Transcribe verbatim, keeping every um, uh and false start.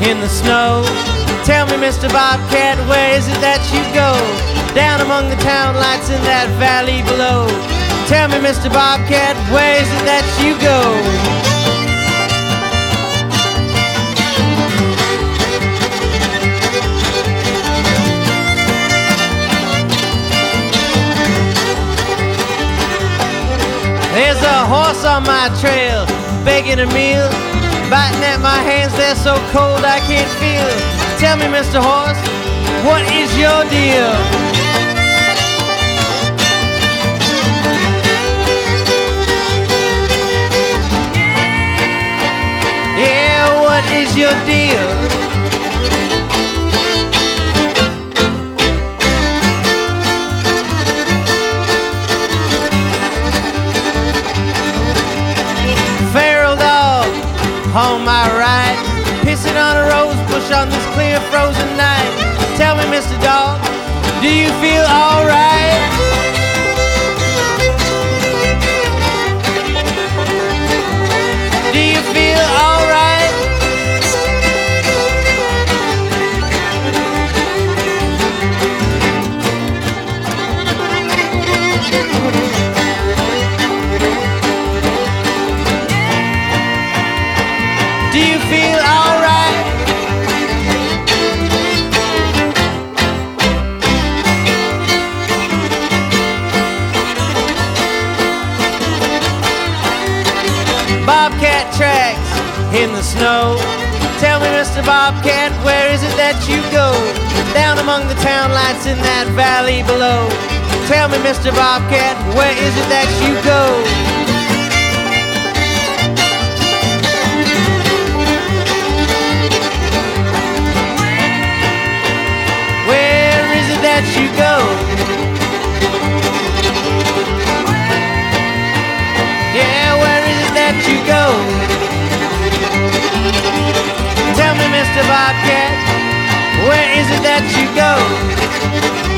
in the snow. Tell me, Mister Bobcat, where is it that you go? Down among the town lights in that valley below. Tell me, Mister Bobcat, where is it that you go? There's a horse on my trail, begging a meal, biting at my hands, they're so cold I can't feel. Tell me, Mister Horse, what is your deal? Yeah, what is your deal? On my right, pissing on a rose bush on this clear frozen night. Tell me, Mister Dog, do you feel alright? Do you feel alright? Do you feel alright? Bobcat tracks in the snow. Tell me, Mister Bobcat, where is it that you go? Down among the town lights in that valley below. Tell me, Mister Bobcat, where is it that you go? That you go. Yeah, where is it that you go? Tell me, Mister Bobcat, where is it that you go?